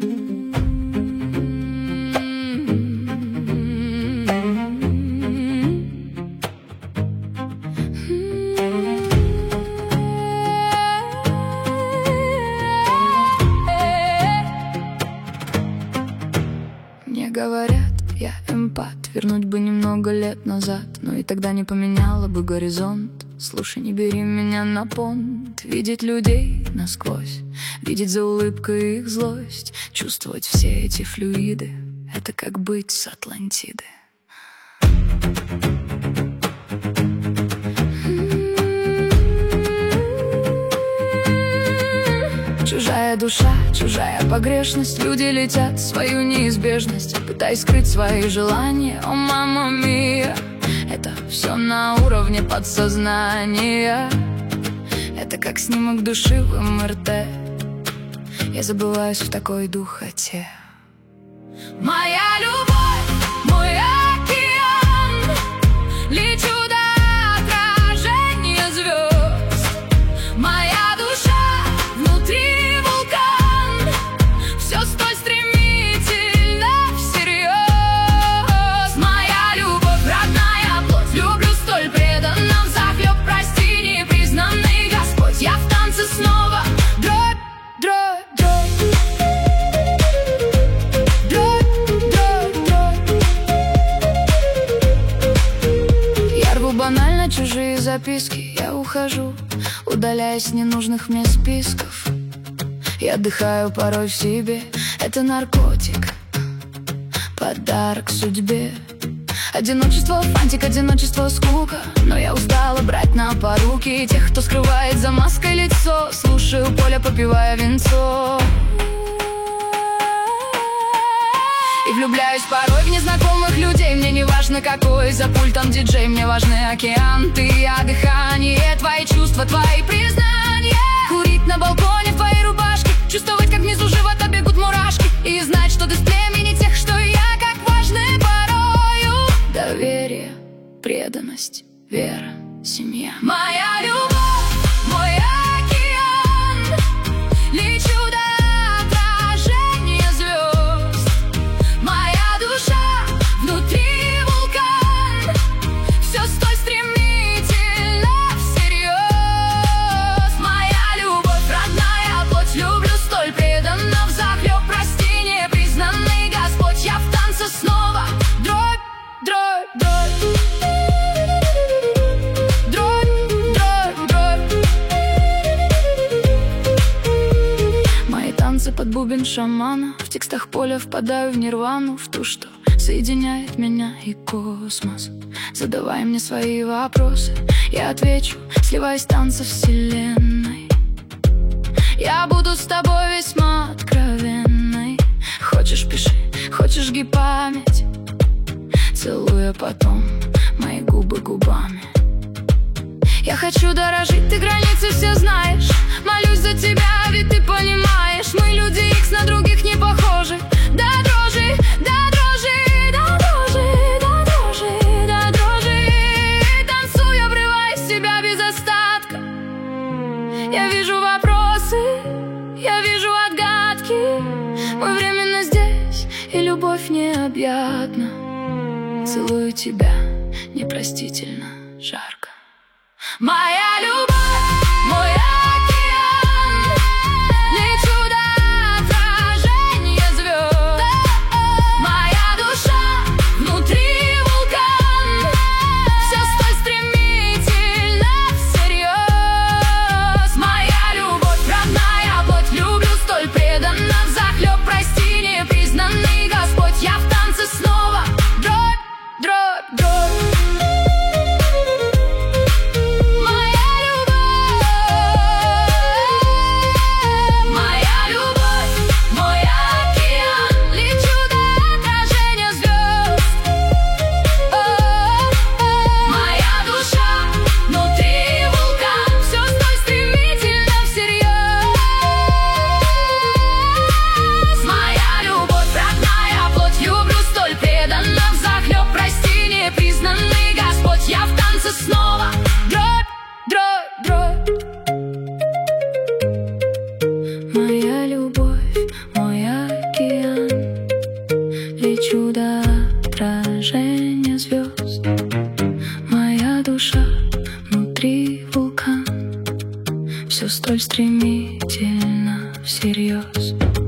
Мне говорят, я эмпат, вернуть бы немного лет назад, но и тогда не поменяла бы горизонт. Слушай, не бери меня на понт. Видеть людей насквозь, видеть за улыбкой их злость, чувствовать все эти флюиды — это как быть с Атлантиды. Чужая душа, чужая погрешность, люди летят в свою неизбежность, пытаясь скрыть свои желания. О, мамма мия, это все на уровне подсознания. Это как снимок души в МРТ. Я забываюсь в такой духоте. Моя любовь, мой океан, лечу до отражения звезд. Моя душа внутри вулкан, все столь стремительно всерьез. Моя любовь, родная плоть, люблю столь преданно взахлеб, прости, непризнанный Господь. Я в танце снова, дробь, дробь, дробь. Банально чужие записки, я ухожу, удаляясь с ненужных мне списков. Я отдыхаю порой в себе, это наркотик, подарок судьбе. Одиночество, фантик, одиночество, скука, но я устала брать на поруки тех, кто скрывает за маской лицо. Слушаю поле, попивая винцо, и влюбляюсь порой в незнакомых людей. Мне не важно, какой за пультом диджей, мне важны океан, ты, я, дыхание, твои чувства, твои признания. Курить на балконе в твоей рубашке, чувствовать, как внизу живота бегут мурашки, и знать, что ты с племени тех, что я, как важны порою. Доверие, преданность, вера, семья. Моя любовь, мой океан, лечу до отражения звезд. Моя душа внутри вулкан, все столь стремительно всерьез. Моя любовь, родная плоть, люблю столь преданно взахлеб, прости, непризнанный Господь. Я в танце снова, дробь, дробь, дробь. Под бубен шамана, в текстах поля впадаю в нирвану, в ту, что соединяет меня и космос. Задавай мне свои вопросы, я отвечу, сливаясь в танце вселенной. Я буду с тобой весьма откровенной. Хочешь — пиши, хочешь — жги память, целуя потом мои губы губами. Я хочу дорожить, ты границы все знаешь. Молюсь за тебя, ведь ты понимаешь, мы люди икс, на других не похожи. До дрожи, до дрожи, до дрожи, до дрожи, до дрожи. Танцую, обрывая себя без остатка. Я вижу вопросы, я вижу отгадки. Мы временно здесь, и любовь необъятна. Целую тебя непростительно жарко. Моя любовь, мой океан, лечу до отражения звезд. Моя душа внутри вулкан, все столь стремительно всерьез. Моя любовь, родная плоть, люблю столь преданно взахлеб, прости, непризнанный Господь. Я в танце снова, дробь, дробь, дробь. Я в танце снова, дробь, дробь, дробь. Моя любовь, мой океан. все столь стремительно всерьез.